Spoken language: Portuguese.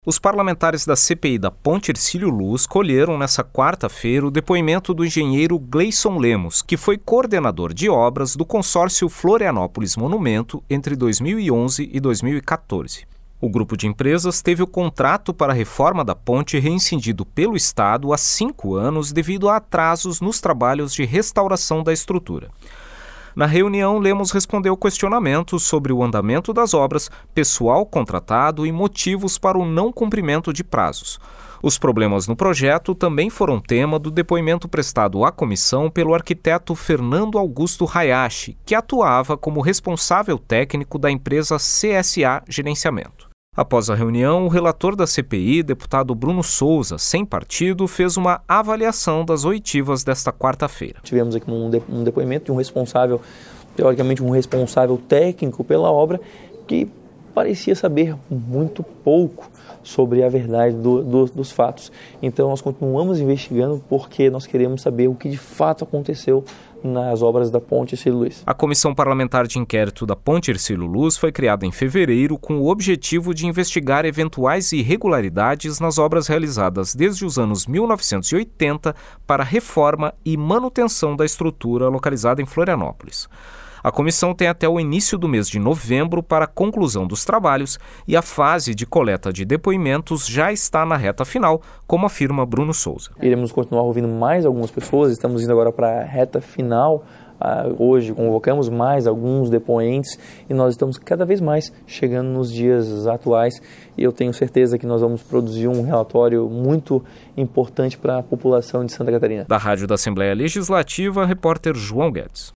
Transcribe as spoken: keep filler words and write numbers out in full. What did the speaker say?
Os parlamentares da C P I da Ponte Hercílio Luz colheram nesta quarta-feira o depoimento do engenheiro Gleison Lemos, que foi coordenador de obras do consórcio Florianópolis Monumento entre dois mil e onze e dois mil e quatorze. O grupo de empresas teve o contrato para a reforma da ponte reincindido pelo Estado há cinco anos devido a atrasos nos trabalhos de restauração da estrutura. Na reunião, Lemos respondeu questionamentos sobre o andamento das obras, pessoal contratado e motivos para o não cumprimento de prazos. Os problemas no projeto também foram tema do depoimento prestado à comissão pelo arquiteto Fernando Augusto Hayashi, que atuava como responsável técnico da empresa C S A Gerenciamento. Após a reunião, o relator da C P I, deputado Bruno Souza, sem partido, fez uma avaliação das oitivas desta quarta-feira. Tivemos aqui um, de, um depoimento de um responsável, teoricamente um responsável técnico pela obra, que parecia saber muito pouco sobre a verdade do, do, dos fatos. Então nós continuamos investigando porque nós queremos saber o que de fato aconteceu nas obras da Ponte Hercílio Luz. A Comissão Parlamentar de Inquérito da Ponte Hercílio Luz foi criada em fevereiro com o objetivo de investigar eventuais irregularidades nas obras realizadas desde os anos mil novecentos e oitenta para reforma e manutenção da estrutura localizada em Florianópolis. A comissão tem até o início do mês de novembro para a conclusão dos trabalhos e a fase de coleta de depoimentos já está na reta final, como afirma Bruno Souza. Iremos continuar ouvindo mais algumas pessoas, estamos indo agora para a reta final. Hoje convocamos mais alguns depoentes e nós estamos cada vez mais chegando nos dias atuais e eu tenho certeza que nós vamos produzir um relatório muito importante para a população de Santa Catarina. Da Rádio da Assembleia Legislativa, repórter João Guedes.